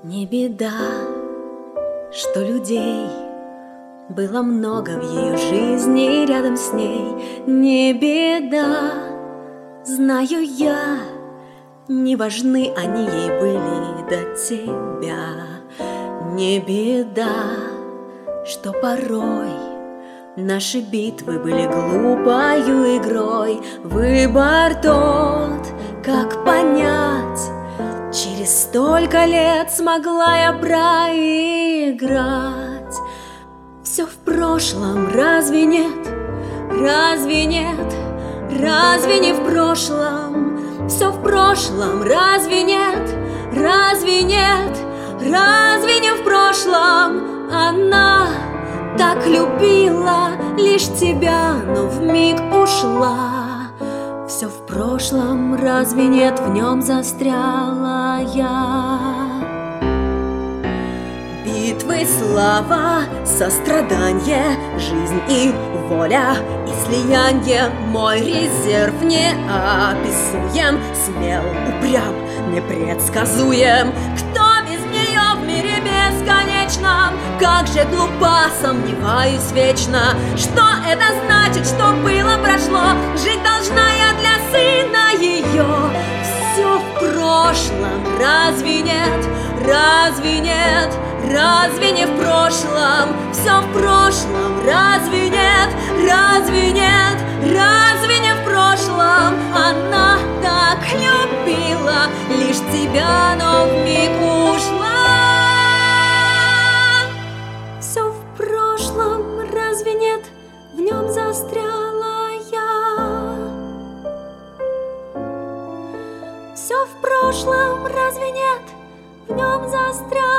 Не беда, что людей было много в ее жизни, и рядом с ней не беда. Знаю я, не важны они ей были до тебя. Не беда, что порой наши битвы были глупою игрой. Выбор тот, как понять, через столько лет смогла я проиграть. Все в прошлом, разве нет? Разве нет? Разве не в прошлом? Все в прошлом, разве нет? Разве нет? Разве не в прошлом? Она так любила лишь тебя, но вмиг ушла. Все в прошлом, разве нет? В нем застряла я. Битвы, слава, сострадание, жизнь и воля, и слияние. Мой резерв неописуем, смел, упрям, непредсказуем. Кто без нее в мире бесконечном? Как же глупо, сомневаюсь вечно. Что это значит, что было, прошло? Жить должна я для сына ее. Все в прошлом, разве нет? Разве нет? Разве не в прошлом? Все в прошлом, разве нет? Разве нет? Разве не в прошлом? Она так любила лишь тебя, но вмиг ушла. Все в прошлом, разве нет? В нем застряла я. Все в прошлом, разве нет? В нем застряла.